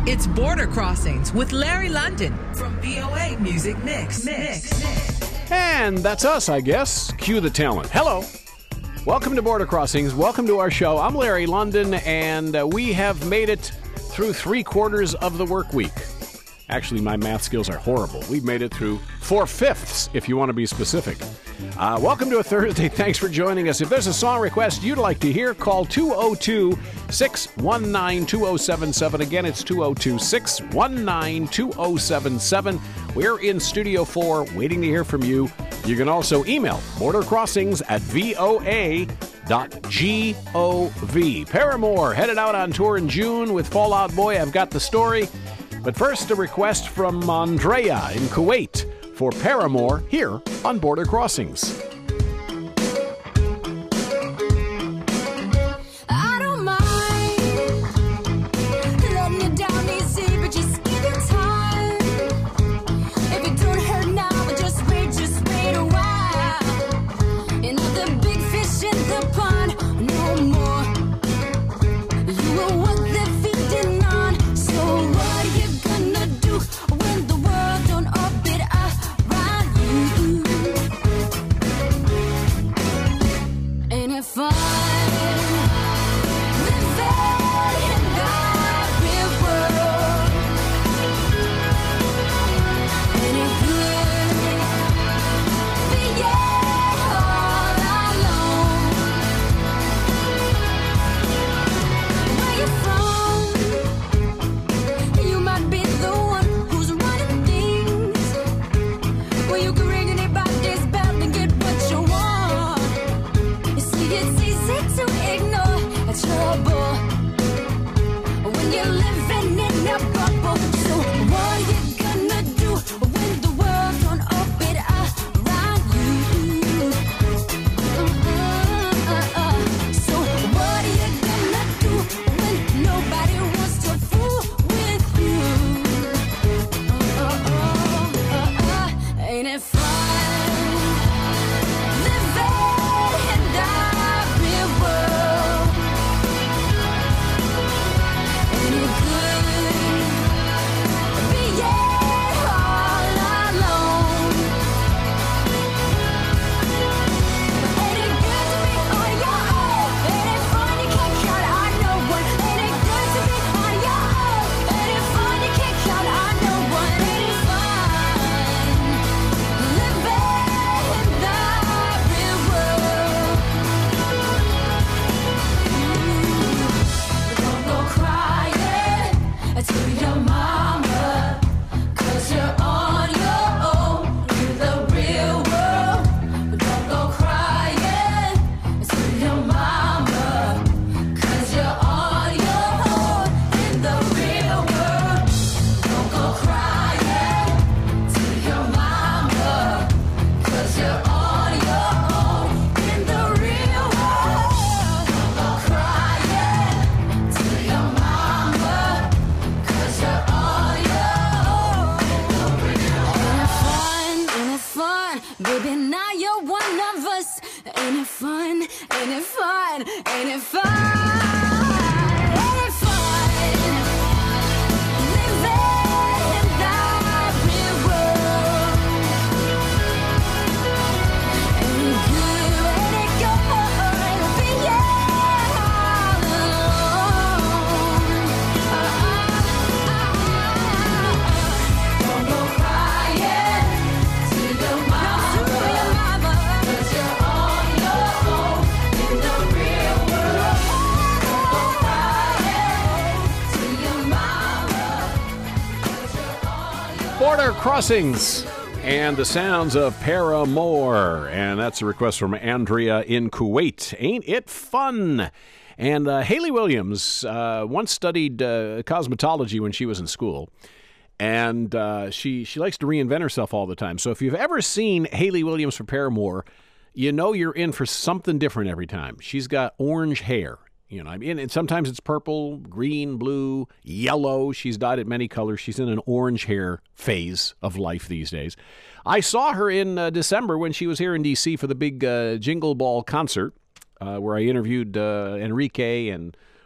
It's Border Crossings with Larry London from VOA Music Mix. And that's us, I guess. Cue the talent. Hello. Welcome to Border Crossings. Welcome to our show. I'm Larry London, and we have made it through 3/4 of the work week. Actually, my math skills are horrible. We've made it through 4/5, if you want to be specific. Welcome to a Thursday. Thanks for joining us. If there's a song request you'd like to hear, call 202-619-2077. Again, it's 202-619-2077. We're in Studio 4, waiting to hear from you. You can also email bordercrossings@voa.gov. Paramore headed out on tour in June with Fall Out Boy. I've got the story. But first, a request from Andrea in Kuwait for Paramore here on Border Crossings. I don't mind letting you down easy, but just give it time. If it don't hurt now, but just wait a while. And the big fish in the pond, no more. You are what they're feeding on. So what are you gonna do when the world don't orbit around you? Ain't it fun? Living in that real world. Ain't it good? Being all alone. Where you from? You might be the one who's running things. Well, you can ring anybody's bell and get what you want. You see, it's easy to ignore trouble when you're living in a bubble. So what are you gonna do when the world don't orbit around you? So what are you gonna do when nobody wants to fool with you? Ain't it fun? Living in that real world. Ain't it good? Being all alone. Ain't it good to be on your own? Ain't it fun? You can't count on no one. Ain't it good to be on your own? Ain't it fun? You can't count on no one. Ain't it fun? Living in that real world. Don't go crying to your mama, 'cause you're on your own in the real world. Don't go crying to your mama, 'cause you're on your own in the real world. Don't go crying to your mama, 'cause you're on your own in the real world. Don't go crying to your mama, 'cause you're on your own in the real world. Ain't it fun? Baby, now you're one of us. Ain't it fun? Ain't it fun? Ain't it fun? Ain't it fun? Living in that real world. Ain't it good? Ain't it good? Being all alone. Don't go crying to your mama, 'cause you're on your own in the real world. Don't go crying to your mama, 'cause you're on your Border Crossings and the sounds of Paramore. And that's a request from Andrea in Kuwait. Ain't it fun? And Hayley Williams once studied cosmetology when she was in school. And she likes to reinvent herself all the time. So if you've ever seen Hayley Williams for Paramore, you know you're in for something different every time. She's got orange hair. You know, I mean, and sometimes it's purple, green, blue, yellow. She's dyed it many colors. She's in an orange hair phase of life these days. I saw her in December when she was here in D.C. for the big Jingle Ball concert, where I interviewed Enrique and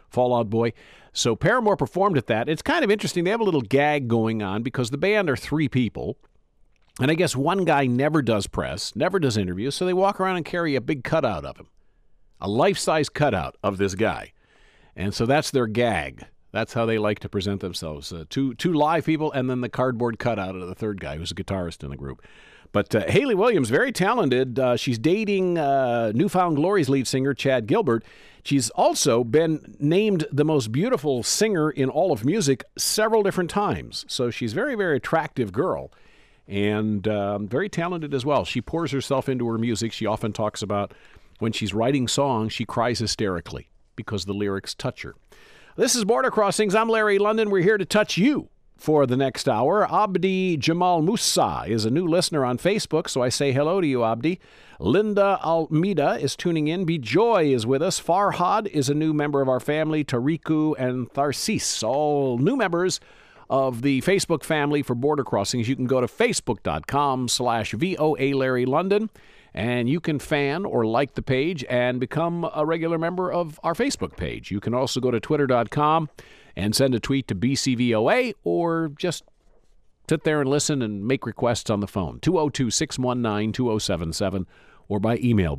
Fall Out Boy. So Paramore performed at that. It's kind of interesting. They have a little gag going on because the band are 3 people. And I guess one guy never does press, never does interviews, so they walk around and carry a big cutout of him. A life-size cutout of this guy. And so that's their gag. That's how they like to present themselves. Two live people and then the cardboard cutout of the third guy who's a guitarist in the group. But Hayley Williams, very talented. She's dating Newfound Glory's lead singer, Chad Gilbert. She's also been named the most beautiful singer in all of music several different times. So she's a very, very attractive girl and very talented as well. She pours herself into her music. She often talks about when she's writing songs, she cries hysterically because the lyrics touch her. This is Border Crossings. I'm Larry London. We're here to touch you for the next hour. Abdi Jamal Musa is a new listener on Facebook, so I say hello to you, Abdi. Linda Almeida is tuning in. Bijoy is with us. Farhad is a new member of our family. Tariku and Tharsis, all new members of the Facebook family for Border Crossings. You can go to facebook.com/VOA Larry London, and you can fan or like the page and become a regular member of our Facebook page. You can also go to twitter.com and send a tweet to BCVOA or just sit there and listen and make requests on the phone, 202-619-2077, or by email,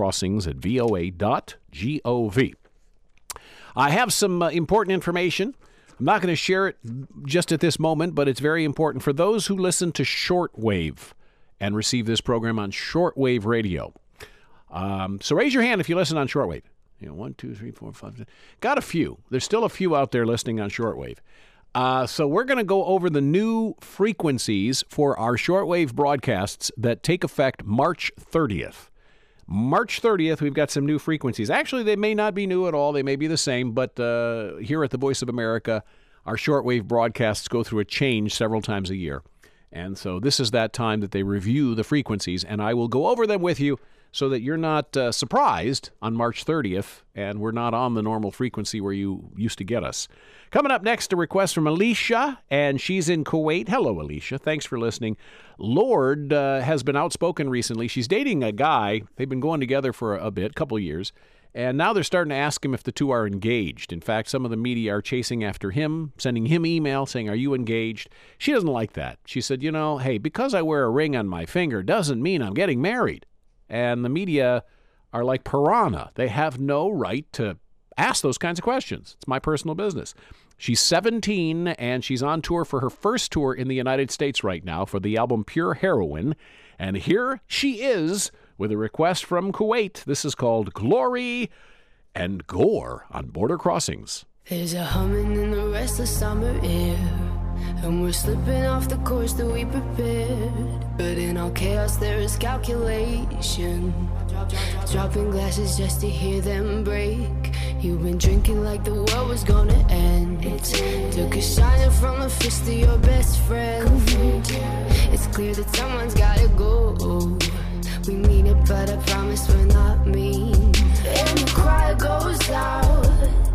bordercrossings@voa.gov. I have some important information. I'm not going to share it just at this moment, but it's very important for those who listen to shortwave and receive this program on shortwave radio. So raise your hand if you listen on shortwave. 1, 2, 3, 4, 5, 6. Got a few. There's still a few out there listening on shortwave. So we're going to go over the new frequencies for our shortwave broadcasts that take effect March 30th. March 30th, we've got some new frequencies. Actually, they may not be new at all. They may be the same, but here at the Voice of America, our shortwave broadcasts go through a change several times a year. And so this is that time that they review the frequencies, and I will go over them with you so that you're not surprised on March 30th, and we're not on the normal frequency where you used to get us. Coming up next, a request from Alicia, and she's in Kuwait. Hello, Alicia. Thanks for listening. Lord has been outspoken recently. She's dating a guy. They've been going together for a couple of years, and now they're starting to ask him if the two are engaged. In fact, some of the media are chasing after him, sending him email saying, "Are you engaged?" She doesn't like that. She said, hey, because I wear a ring on my finger doesn't mean I'm getting married. And the media are like piranha. They have no right to ask those kinds of questions. It's my personal business. She's 17, and she's on tour for her first tour in the United States right now for the album Pure Heroine. And here she is with a request from Kuwait. This is called Glory and Gore on Border Crossings. There's a humming in the restless summer air, and we're slipping off the course that we prepared. But in all chaos there is calculation, dropping glasses just to hear them break. You've been drinking like the world was gonna end. Took a shiner from a fist of your best friend. It's clear that someone's gotta go. We mean it, but I promise we're not mean. And the cry goes out.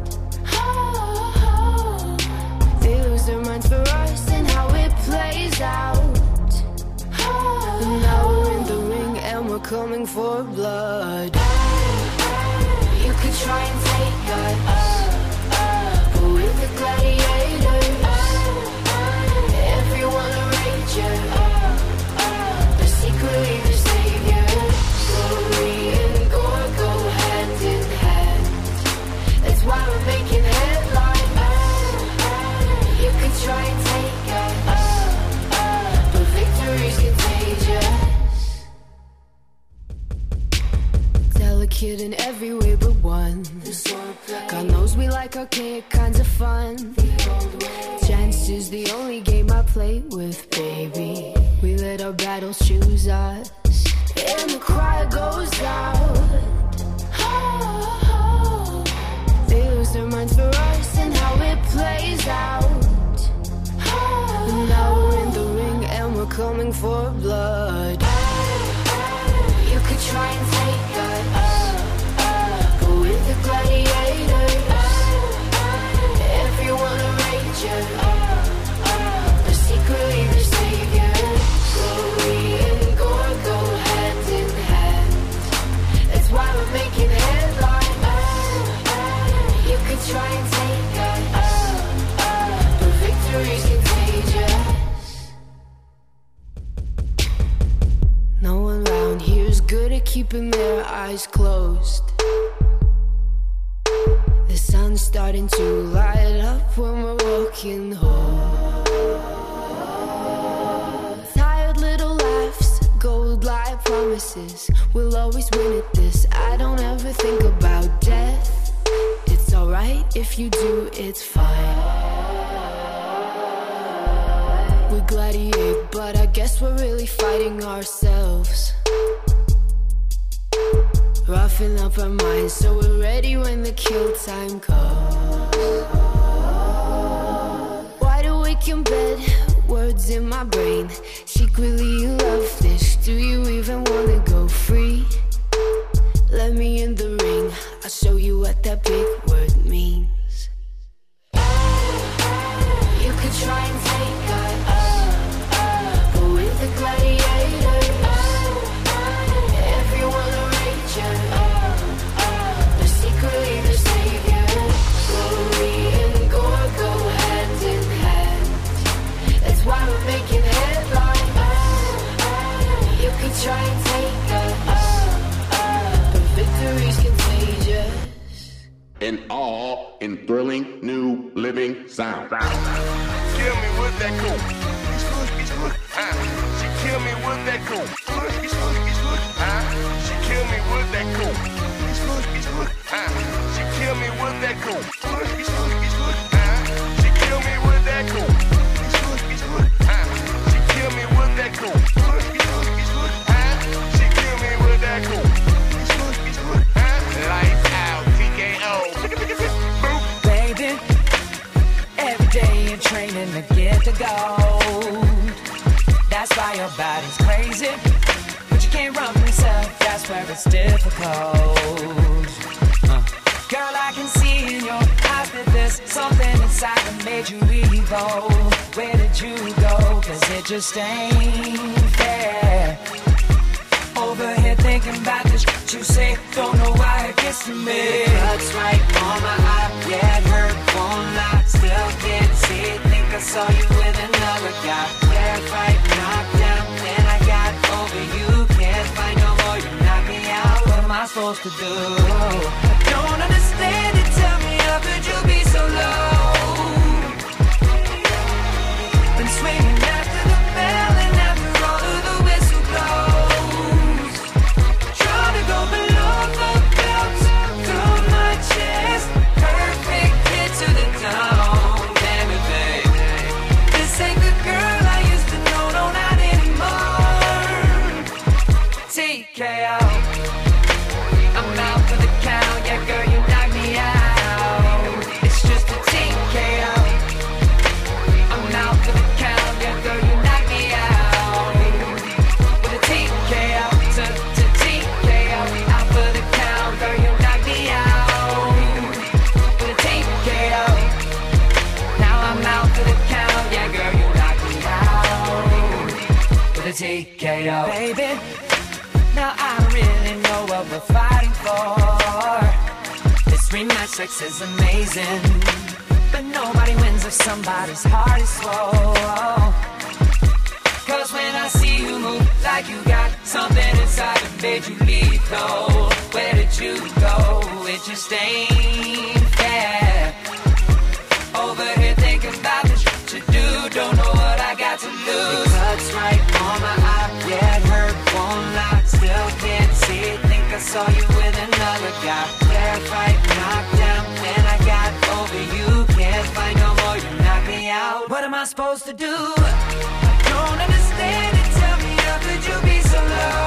They lose their minds for us and how it plays out. And now we're in the ring and we're coming for blood. You could try and take us, but we're the gladiators. Everyone a rager, but secretly the saviors. Glory and gore go hand in hand. That's why we're making headlines. You could try and take us, but victory's contagious. Delicate in every way but one. God knows we like archaic kinds of fun. Chance is the only game I play with, baby. We let our battles choose us, and the cry goes out. They lose their minds for us and how it plays out. And now we're in the ring and we're coming for blood. You could try and take us, but we're the gladiators. Everyone a rager, but secretly the saviors. Glory and gore go hand in hand. That's why we're making headlines. You could try and eyes closed. The sun's starting to light up when we're walking home. Tired little laughs, gold-like promises. We'll always win at this. I don't ever think about death. It's alright if you do, it's fine. We gladiate, but I guess we're really fighting ourselves. Roughing up our minds so we're ready when the kill time comes. Wide awake in bed, words in my brain. Secretly you love this, do you even wanna go free? Let me in the ring, I'll show you what that big word means. You could try and take us, but with the gladiator, everyone a rager, but secretly the savior. Glory and gore go hand in hand. That's why we're making headlines. You could try and take us, but victory's contagious. And all in thrilling new living sound. Kill me with that cool. She kill me with that cool. She kill me with that cool. She kill me with that cool. She kill me with that cool. She kill me with that cool. She kill me with that cool. Lights out, TKO. Baby, every day you're training to get the gold. That's why your body's crazy, but you can't run yourself. That's where it's difficult. Girl, I can see in your eyes that there's something inside that made you evil. Where did you go? 'Cause it just ain't fair. Over here thinking about the shit you say. Don't know why it gets to me. Cuts right on my eye, yeah, it hurt, won't lie. Still can't see it, think I saw you with another guy. Fight, knocked down, then I got over you. Can't find no more, you knock me out. What am I supposed to do? I don't understand it, tell me how could you be so low? Been swinging after the bell and after all of the whistle blows. Trying to go below the belt, through my chest. Perfect hit to the dome, damn it, babe. This ain't the girl I used to know, no, not anymore. TKO, I'm out for the count, yeah, girl, you knock me out. It's just a TKO. I'm out for the count, yeah, girl, you knock me out. With a TKO, to TKO, out for the count, girl, you knock me out. With a TKO. Now I'm out for the count, yeah, girl, you knock me out. With a TKO. Baby, now I don't really know what we're fighting for. This rematch sex is amazing, but nobody wins if somebody's heart is slow. 'Cause when I see you move like you got something inside that made you lethal. Where did you go? It just ain't fair. Over here thinking about the shit you do. Don't know what I got to lose. It cuts right on my eye, yeah, it hurt, won't lie. Still can't see it, think I saw you with another guy. Fair fight, knocked down, then I got over you. Can't find no more, you knock me out. What am I supposed to do? I don't understand it, tell me how could you be so low?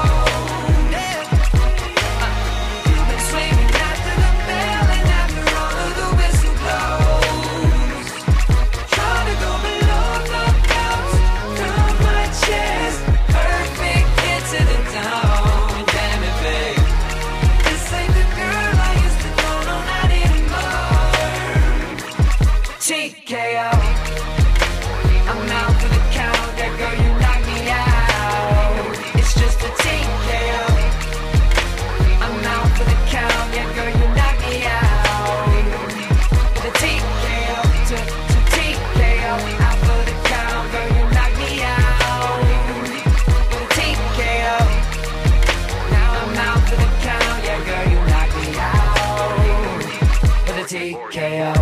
You've been swinging after the bell and after all of the whistle blows. Trying to go below the belt, through my chest. Perfect hit to the dome, damn it, babe. This ain't the girl I used to know, no, not anymore. TKO, I'm out for TKO.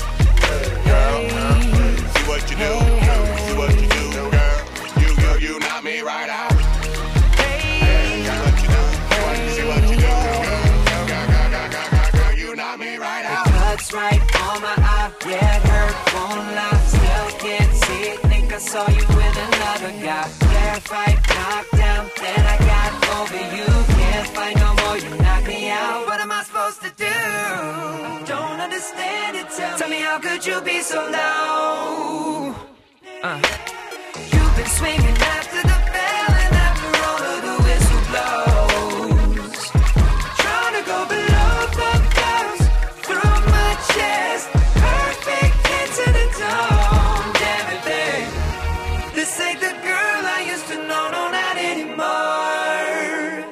See what you do, see what you do, girl. You knock me right out. Hey, see what you do, see what you do, girl. You knock me right out. Cuts right on my eye, yeah, it hurt, won't lie. Still can't see it, think I saw you with another guy. Yeah, fight, knock down, then I got over you. Can't fight no more, you knock me out. What am I supposed to do? Don't understand it, tell me how could you be so low? You've been swinging after the bell and after all of the whistle blows. Trying to go below the belt through my chest. Perfect into the dome. Damn it, babe. This ain't the girl I used to know, no, not anymore.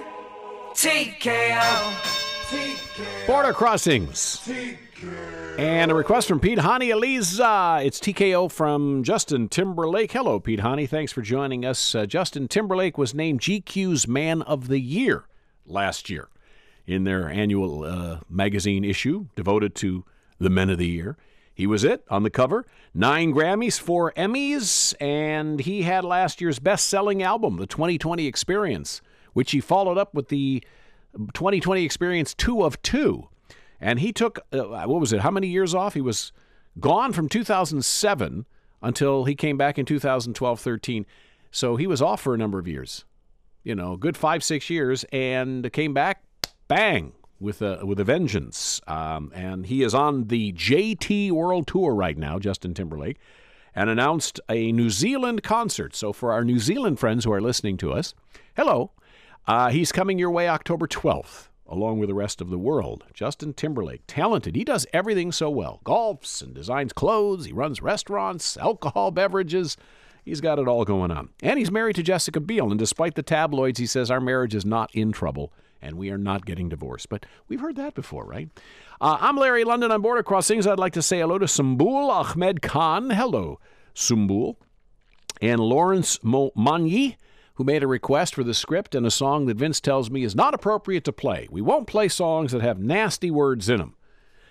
TKO. Border Crossings. And a request from Pete Honey Eliza. It's TKO from Justin Timberlake. Hello, Pete Honey. Thanks for joining us. Justin Timberlake was named GQ's Man of the Year last year in their annual magazine issue devoted to the Men of the Year. He was it on the cover. 9 Grammys, 4 Emmys, and he had last year's best-selling album, The 2020 Experience, which he followed up with the 2020 Experience 2 of 2. And he took, how many years off? He was gone from 2007 until he came back in 2012-13. So he was off for a number of years, good 5-6 years, and came back, bang, with a vengeance. And he is on the JT World Tour right now, Justin Timberlake, and announced a New Zealand concert. So for our New Zealand friends who are listening to us, hello. He's coming your way October 12th, along with the rest of the world. Justin Timberlake, talented. He does everything so well. Golfs and designs clothes. He runs restaurants, alcohol, beverages. He's got it all going on. And he's married to Jessica Biel. And despite the tabloids, he says our marriage is not in trouble and we are not getting divorced. But we've heard that before, right? I'm Larry London on Border Crossings. I'd like to say hello to Sumbul Ahmed Khan. Hello, Sumbul. And Lawrence Manyi, who made a request for the script and a song that Vince tells me is not appropriate to play. We won't play songs that have nasty words in them.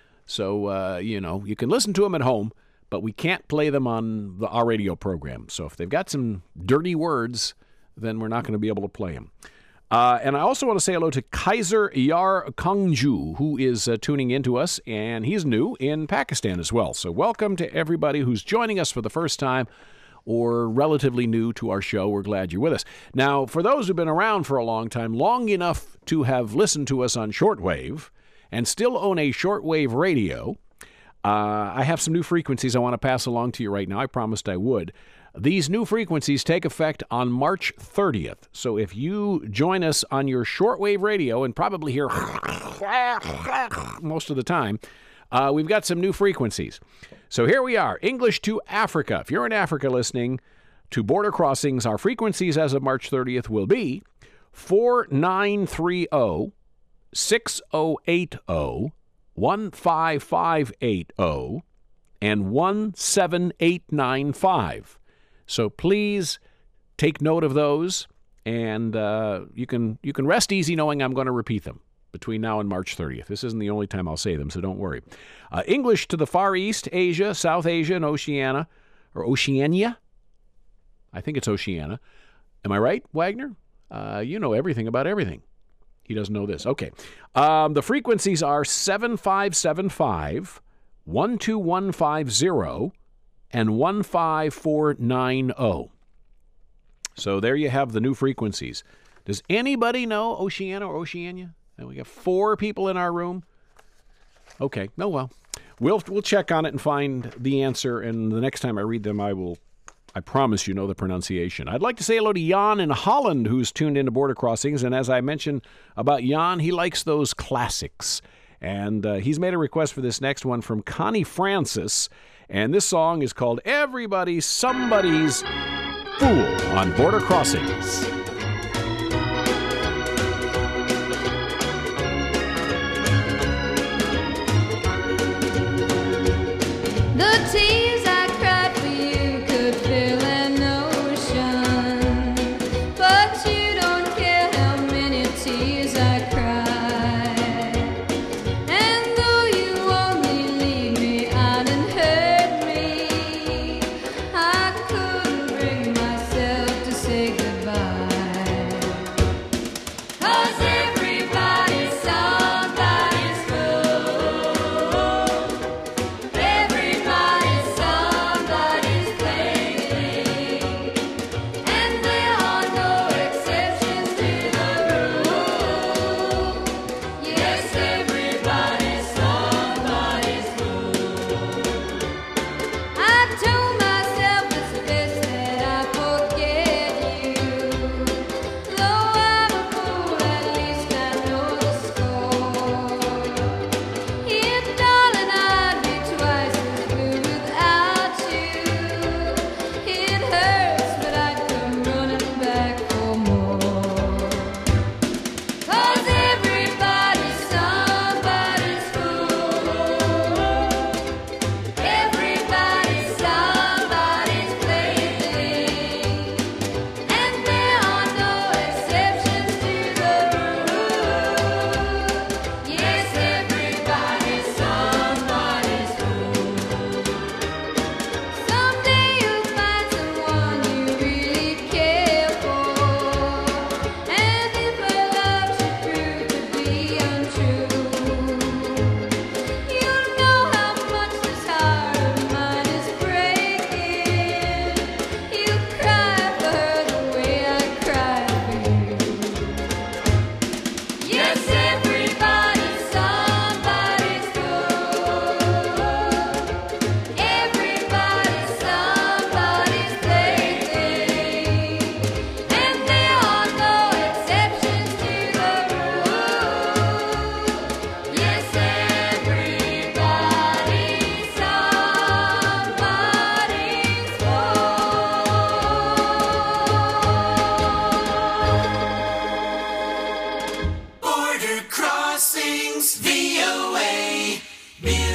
So, you can listen to them at home, but we can't play them on our radio program. So if they've got some dirty words, then we're not going to be able to play them. And I also want to say hello to Kaiser Yar Kangju, who is tuning in to us, and he's new in Pakistan as well. So welcome to everybody who's joining us for the first time or relatively new to our show. We're glad you're with us. Now, for those who've been around for a long time, long enough to have listened to us on shortwave and still own a shortwave radio, I have some new frequencies I want to pass along to you right now. I promised I would. These new frequencies take effect on March 30th. So if you join us on your shortwave radio and probably hear most of the time, we've got some new frequencies. So here we are, English to Africa. If you're in Africa listening to Border Crossings, our frequencies as of March 30th will be 4930, 6080, 15580, and 17895. So please take note of those, and you can rest easy knowing I'm going to repeat them between now and March 30th. This isn't the only time I'll say them, so don't worry. English to the Far East, Asia, South Asia, and Oceania. I think it's Oceania. Am I right, Wagner? You know everything about everything. He doesn't know this. Okay. The frequencies are 7575, 12150, and 15490. So there you have the new frequencies. Does anybody know Oceania or Oceania? And we got 4 people in our room. Okay. No, well, we'll check on it and find the answer. And the next time I read them, I promise you know the pronunciation. I'd like to say hello to Jan in Holland, who's tuned into Border Crossings. And as I mentioned about Jan, he likes those classics. And he's made a request for this next one from Connie Francis. And this song is called Everybody's Somebody's Fool on Border Crossings. The tears I cried for you could fill an ocean, but you don't care how many tears I cried. And though you only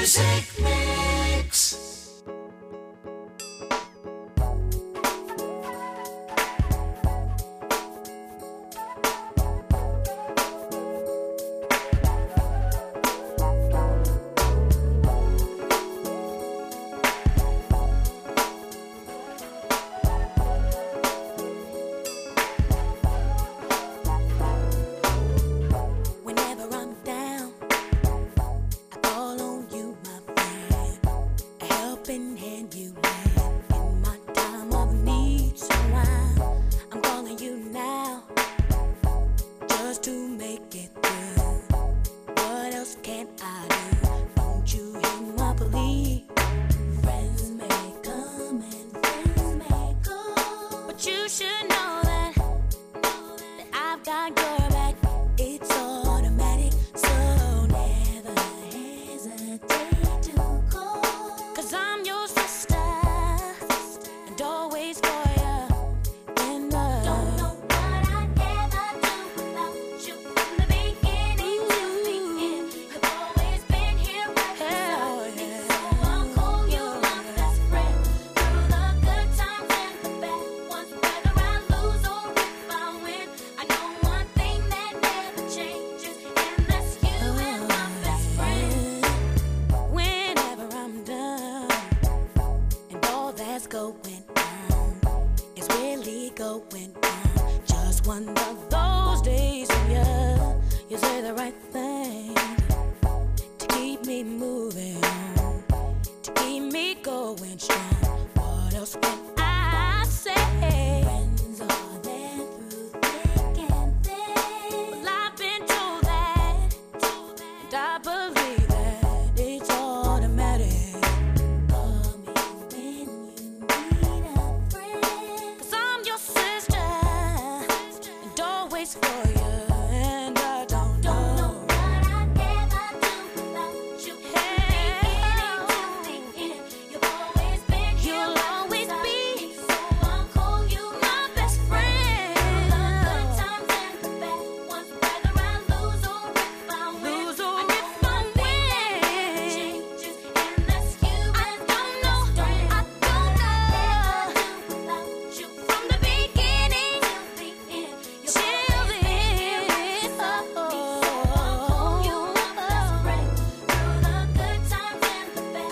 Music Mix. Whenever I'm down, I call on you, my friend. A helping hand you lend in my time of need. So I'm calling you now, just to make it through. What else can I do? Don't you hear my plea? Friends may come and friends may go, but you should know that I've got your back. It's automatic, so never hesitate to call. 'Cause I'm your sister, and always for you. And don't know what I'd ever do without you. From the beginning to the end, you've always been here right beside me. So I'll call you my best friend. Through the good times and the bad ones, whether I lose or if I win, I know one thing that never changes, and that's you and my best friend. Whenever I'm done, and all that's going on is really going on. Just one of those days when you say the right thing to keep me moving on, to keep me going strong. What else can I say? Friends are there through thick and thin. Well, I've been told that, and I believe that it's automatic. Call me when you need a friend. 'Cause I'm your sister, and always for you. And I don't know what I'd ever do without you. From the beginning to the end, you've always been here. You'll always be. So I'll call you my best friend. Through the good times and the bad ones, whether I lose or if I win, I know one thing that never changes, and that's you and my best friend. I don't know what I'd ever do without you. From the beginning to the end, you've always been here right beside me. So I'll call you my best friend. Through the good times and the bad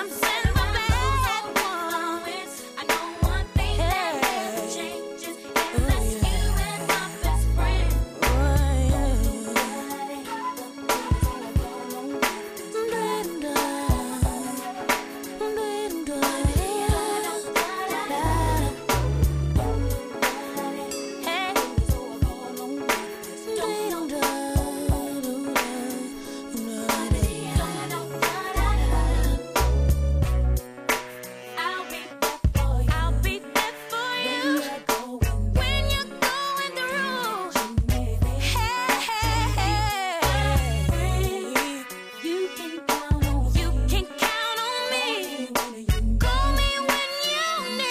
ones, I know one thing that never changes, and that's you and my best friend. I'll be there for you when you're going through. You can count on me. Call me when you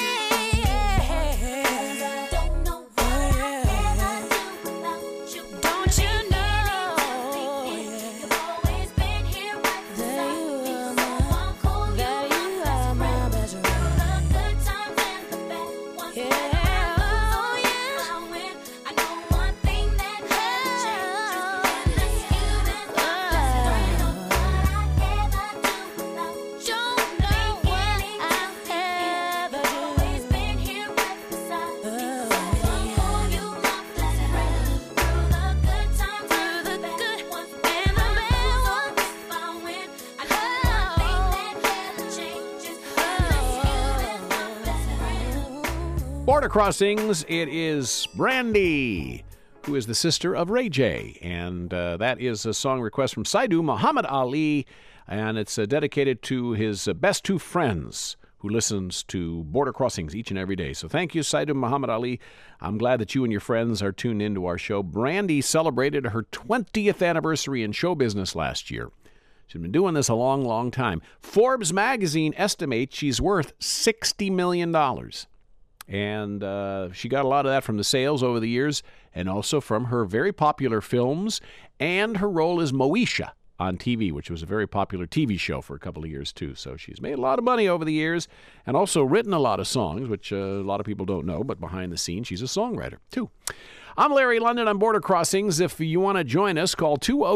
need. Don't know what I'd ever do without you. Don't you know? You've always been here right beside me. So I'll call you my best friend. Through the good times and the bad ones, whether I lose or if I win, I know one thing that never changes, and that's you and my best friend. Don't know what I'd ever do without you. From the beginning to the end, you've always been here right beside me. So I'll call you my best friend. Through the good times and the bad ones, whether I lose or if I win, I know one thing that never changes, and that's you and my best friend. Border Crossings, it is Brandy, who is the sister of Ray J. And that is a song request from Saidu Muhammad Ali, and it's dedicated to his best two friends who listens to Border Crossings each and every day. So thank you, Saidu Muhammad Ali. I'm glad that you and your friends are tuned into our show. Brandy celebrated her 20th anniversary in show business last year. She's been doing this a long, long time. Forbes magazine estimates she's worth $60 million. And she got a lot of that from the sales over the years and also from her very popular films and her role as Moesha on TV, which was a very popular TV show for a couple of years, too. So she's made a lot of money over the years and also written a lot of songs, which a lot of people don't know, but behind the scenes, she's a songwriter, too. I'm Larry London on Border Crossings. If you want to join us, call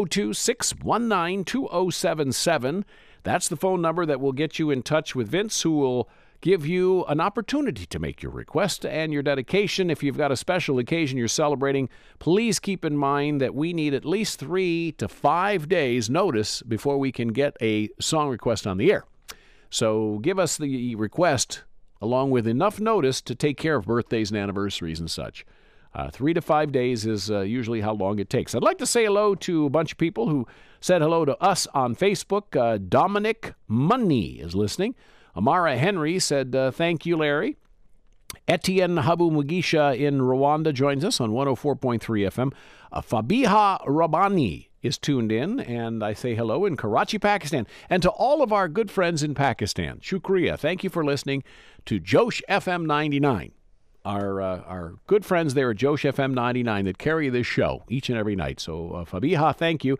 202-619-2077. That's the phone number that will get you in touch with Vince, who will give you an opportunity to make your request and your dedication. If you've got a special occasion you're celebrating, please keep in mind that we need at least 3 to 5 days notice before we can get a song request on the air. So give us the request along with enough notice to take care of birthdays and anniversaries and such. 3 to 5 days is usually how long it takes. I'd like to say hello to a bunch of people who said hello to us on Facebook. Dominic Money is listening. Amara Henry said, thank you, Larry. Etienne Habu Mugisha in Rwanda joins us on 104.3 FM. Fabiha Rabani is tuned in, and I say hello in Karachi, Pakistan. And to all of our good friends in Pakistan, Shukriya, thank you for listening to Josh FM 99. Our good friends there at Josh FM 99 that carry this show each and every night. So, Fabiha, thank you.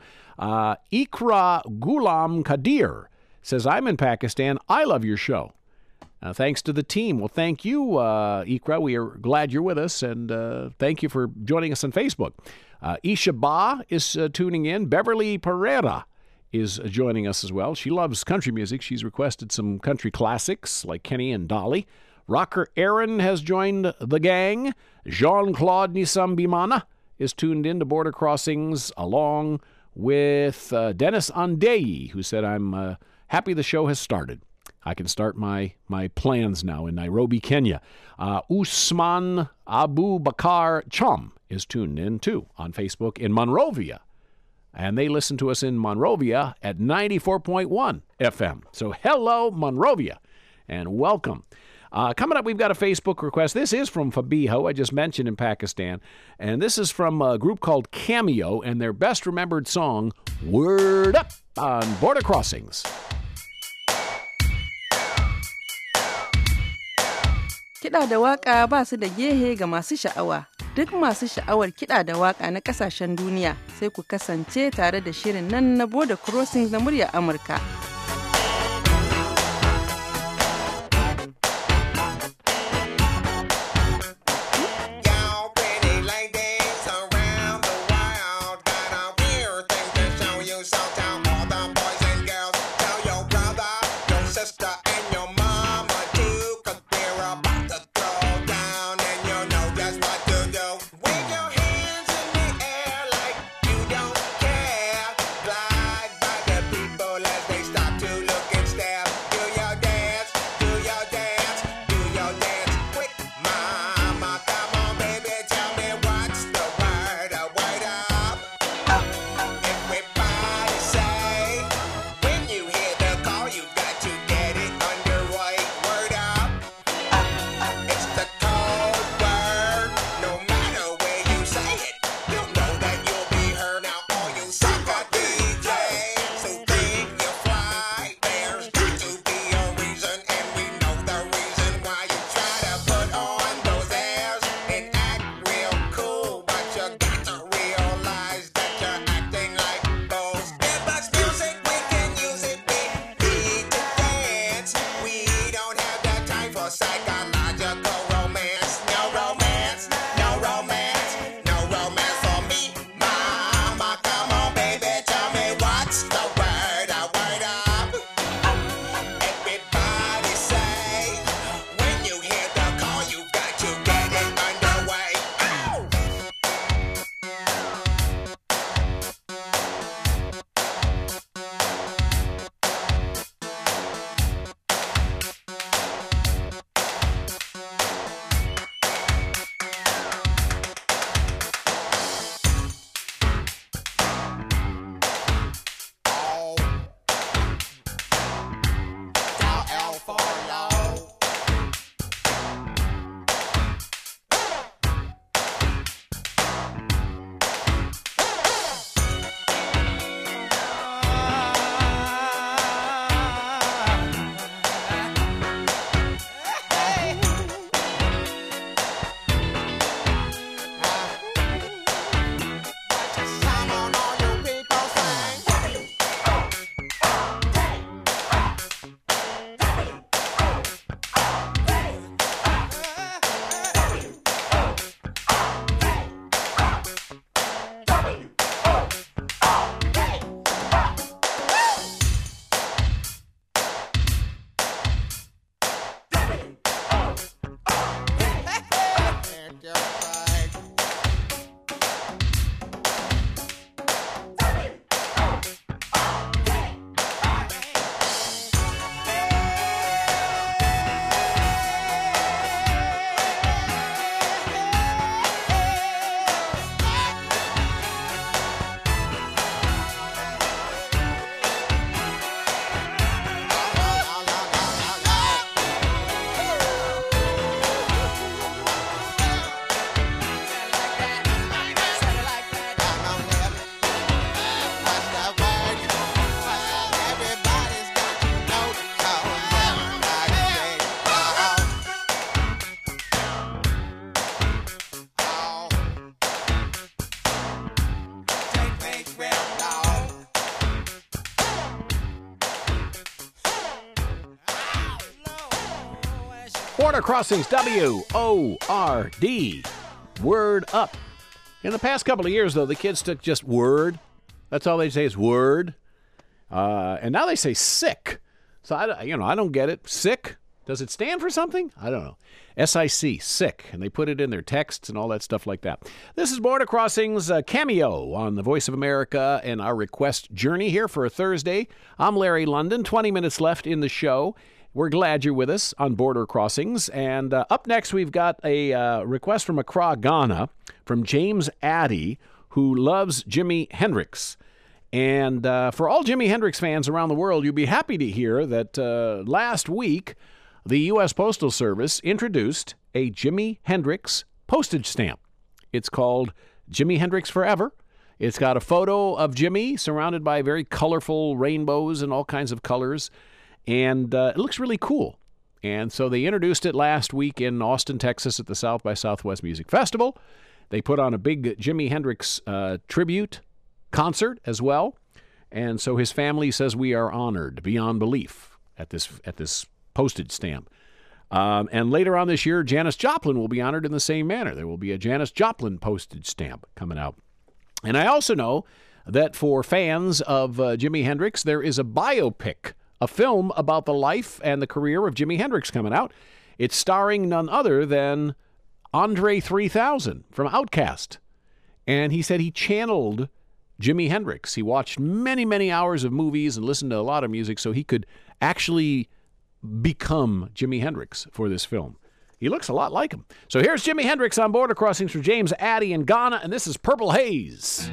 Ikra Ghulam Kadir says, I'm in Pakistan. I love your show. Thanks to the team. Well, thank you, Ikra. We are glad you're with us, and thank you for joining us on Facebook. Isha Ba is tuning in. Beverly Pereira is joining us as well. She loves country music. She's requested some country classics like Kenny and Dolly. Rocker Aaron has joined the gang. Jean-Claude Nisam Bimana is tuned in to Border Crossings along with Dennis Andei, who said, I'm happy the show has started. I can start my plans now in Nairobi, Kenya. Usman Abu Bakar Chum is tuned in, too, on Facebook in Monrovia. And they listen to us in Monrovia at 94.1 FM. So hello, Monrovia, and welcome. Coming up, we've got a Facebook request. This is from Fabiho, I just mentioned, in Pakistan. And this is from a group called Cameo and their best remembered song, Word Up, on Border Crossings. Kiɗa da waƙa ba su da gehe ga masu sha'awa. Duk masu sha'awar kiɗa da waƙa na ƙasashen duniya sai ku kasance tare da shirin nan na Border Crossings na muryar Amurka. Stop Border Crossings, W-O-R-D. Word up. In the past couple of years, though, the kids took just word. That's all they say is word. And now they say sick. So, I don't get it. Sick? Does it stand for something? I don't know. S-I-C, sick. And they put it in their texts and all that stuff like that. This is Border Crossings cameo on the Voice of America and our request journey here for a Thursday. I'm Larry London. 20 minutes left in the show. We're glad you're with us on Border Crossings. And up next, we've got a request from Accra, Ghana, from James Addy, who loves Jimi Hendrix. And for all Jimi Hendrix fans around the world, you'll be happy to hear that last week, the U.S. Postal Service introduced a Jimi Hendrix postage stamp. It's called Jimi Hendrix Forever. It's got a photo of Jimi surrounded by very colorful rainbows and all kinds of colors. And it looks really cool. And so they introduced it last week in Austin, Texas at the South by Southwest Music Festival. They put on a big Jimi Hendrix tribute concert as well. And so his family says we are honored beyond belief at this postage stamp. And later on this year, Janis Joplin will be honored in the same manner. There will be a Janis Joplin postage stamp coming out. And I also know that for fans of Jimi Hendrix, there is a biopic, a film about the life and the career of Jimi Hendrix coming out. It's starring none other than Andre 3000 from Outkast. And he said he channeled Jimi Hendrix. He watched many, many hours of movies and listened to a lot of music so he could actually become Jimi Hendrix for this film. He looks a lot like him. So here's Jimi Hendrix on Border Crossings for James Addy in Ghana, and this is Purple Haze.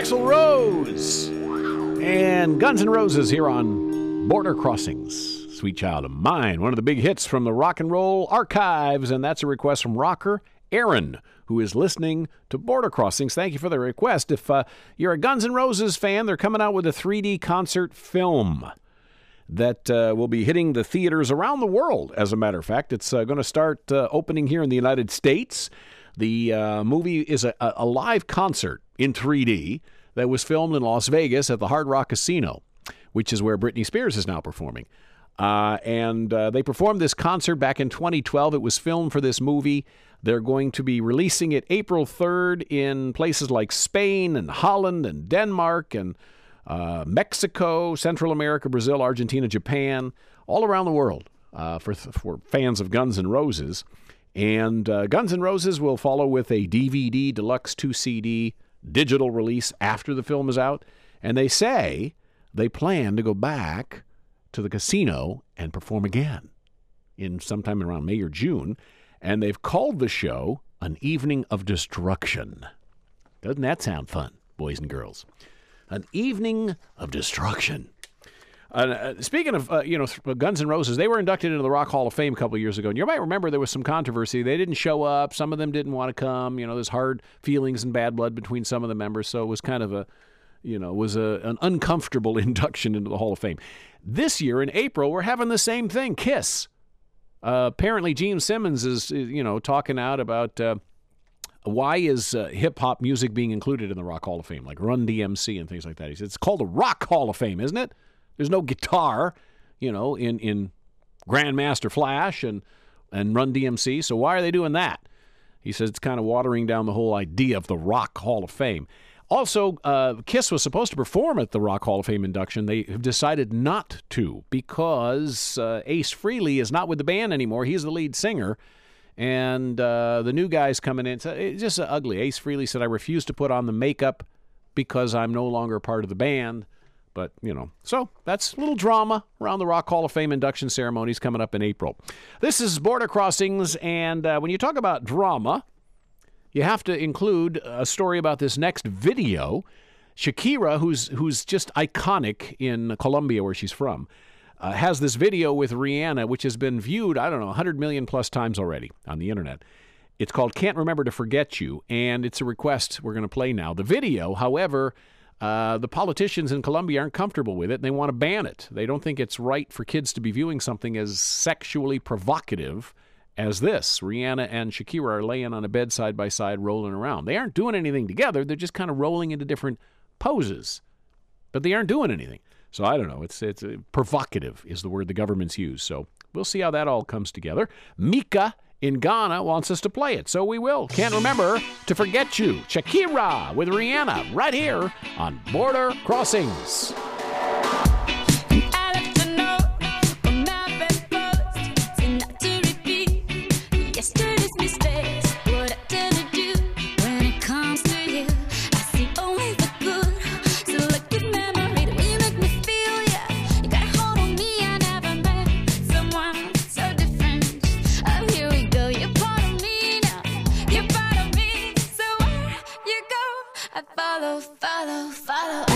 Axl Rose and Guns N' Roses here on Border Crossings. Sweet Child of Mine, one of the big hits from the Rock and Roll Archives, and that's a request from rocker Aaron, who is listening to Border Crossings. Thank you for the request. If you're a Guns N' Roses fan, they're coming out with a 3D concert film that will be hitting the theaters around the world, as a matter of fact. It's going to start opening here in the United States. The movie is a live concert in 3D that was filmed in Las Vegas at the Hard Rock Casino, which is where Britney Spears is now performing. And they performed this concert back in 2012. It was filmed for this movie. They're going to be releasing it April 3rd in places like Spain and Holland and Denmark and Mexico, Central America, Brazil, Argentina, Japan, all around the world for fans of Guns N' Roses. And Guns N' Roses will follow with a DVD, deluxe 2-CD digital release after the film is out. And they say they plan to go back to the casino and perform again in sometime around May or June. And they've called the show An Evening of Destruction. Doesn't that sound fun, boys and girls? An Evening of Destruction. Speaking of, Guns N' Roses, they were inducted into the Rock Hall of Fame a couple of years ago. And you might remember there was some controversy. They didn't show up. Some of them didn't want to come. There's hard feelings and bad blood between some of the members. So it was kind of an uncomfortable induction into the Hall of Fame. This year in April, we're having the same thing, KISS. Apparently, Gene Simmons is, talking out about why is hip-hop music being included in the Rock Hall of Fame, like Run DMC and things like that. He said, it's called the Rock Hall of Fame, isn't it? There's no guitar, in Grandmaster Flash and Run DMC, so why are they doing that? He says it's kind of watering down the whole idea of the Rock Hall of Fame. Also, KISS was supposed to perform at the Rock Hall of Fame induction. They have decided not to because Ace Frehley is not with the band anymore. He's the lead singer, and the new guy's coming in. It's just ugly. Ace Frehley said, I refuse to put on the makeup because I'm no longer a part of the band. But, so that's a little drama around the Rock Hall of Fame induction ceremonies coming up in April. This is Border Crossings, and when you talk about drama, you have to include a story about this next video. Shakira, who's just iconic in Colombia, where she's from, has this video with Rihanna, which has been viewed, 100 million plus times already on the internet. It's called Can't Remember to Forget You, and it's a request we're going to play now. The video, however, the politicians in Colombia aren't comfortable with it, and they want to ban it. They don't think it's right for kids to be viewing something as sexually provocative as this. Rihanna and Shakira are laying on a bed side by side, rolling around. They aren't doing anything together. They're just kind of rolling into different poses, but they aren't doing anything. So I don't know. It's provocative is the word the government's used. So we'll see how that all comes together. Mika in Ghana wants us to play it, so we will. Can't Remember to Forget You. Shakira with Rihanna right here on Border Crossings. Follow.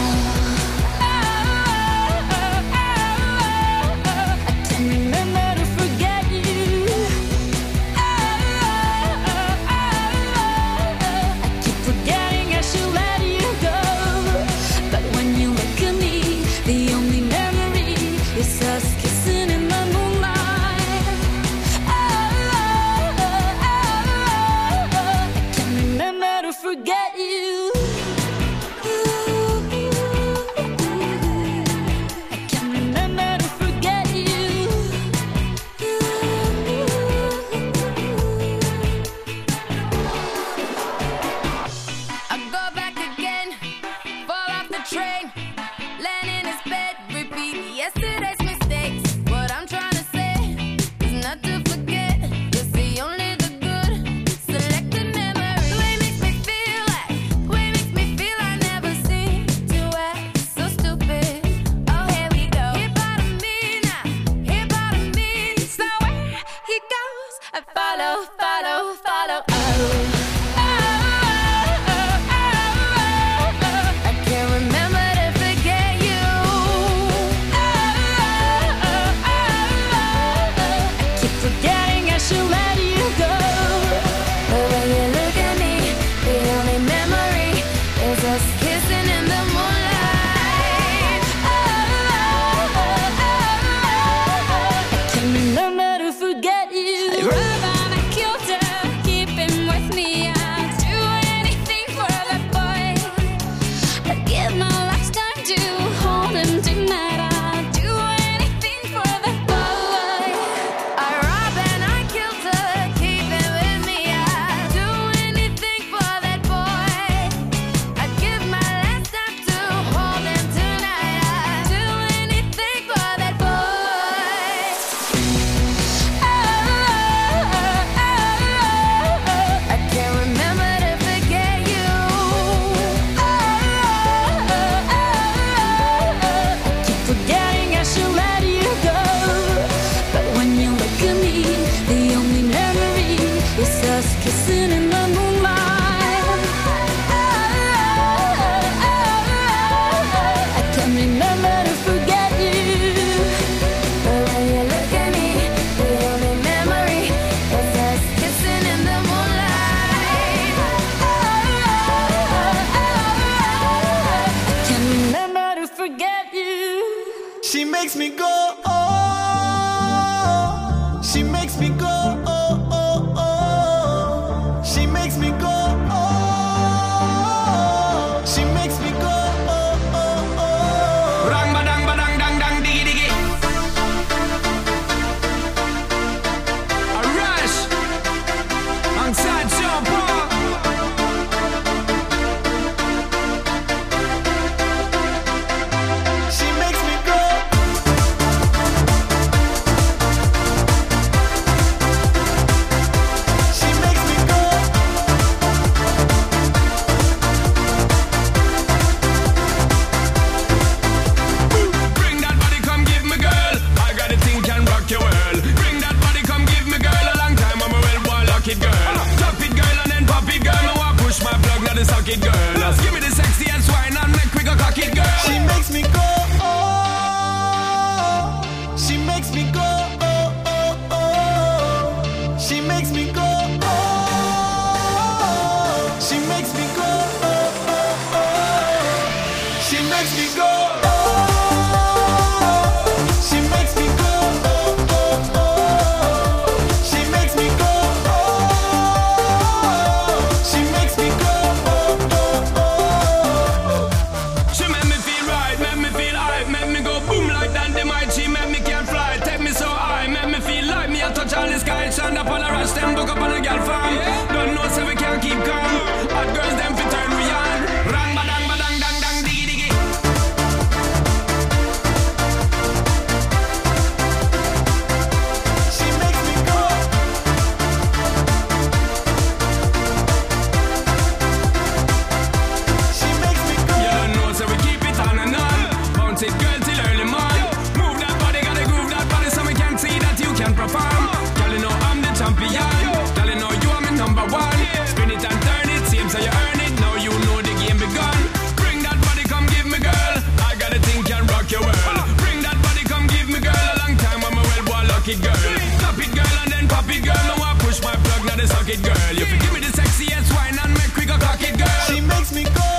it, girl. Stop it, girl, and then pop it, girl. No, I push my plug, now they suck it, girl. You give me the sexiest wine and make we go cock it, girl. She makes me go,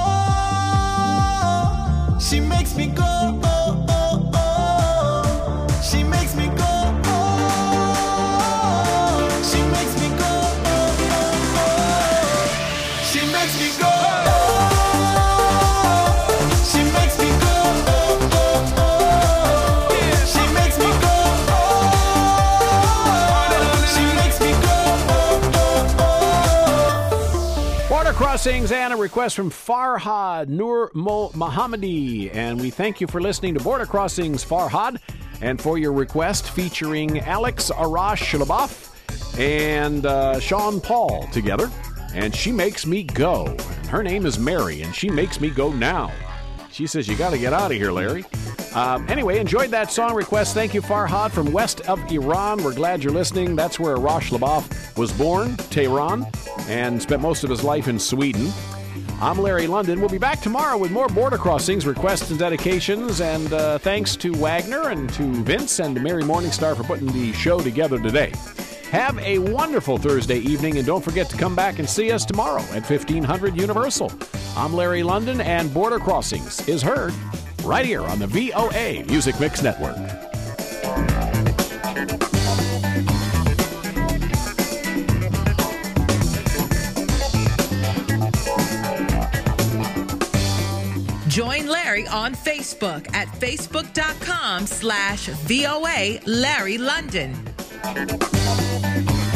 oh. She makes me go, oh, oh, oh. She makes me go, oh. She makes me go, oh, oh, oh. She makes me go, oh. She makes me go, oh, oh, oh. She makes me go, oh. She makes me go, oh, oh, oh. Border Crossings and a request from Farhad Nur Mohammadi. And we thank you for listening to Border Crossings, Farhad, and for your request featuring Alex Arash Shalabaf and Sean Paul together. And She Makes Me Go. And her name is Mary, and she makes me go now. She says, you got to get out of here, Larry. Anyway, enjoyed that song request. Thank you, Farhad, from west of Iran. We're glad you're listening. That's where Arash Shalabaf was born, Tehran, and spent most of his life in Sweden. I'm Larry London. We'll be back tomorrow with more Border Crossings, requests and dedications. And thanks to Wagner and to Vince and to Mary Morningstar for putting the show together today. Have a wonderful Thursday evening, and don't forget to come back and see us tomorrow at 1500 Universal. I'm Larry London, and Border Crossings is heard right here on the VOA Music Mix Network. Join Larry on Facebook at facebook.com/VOA Larry London.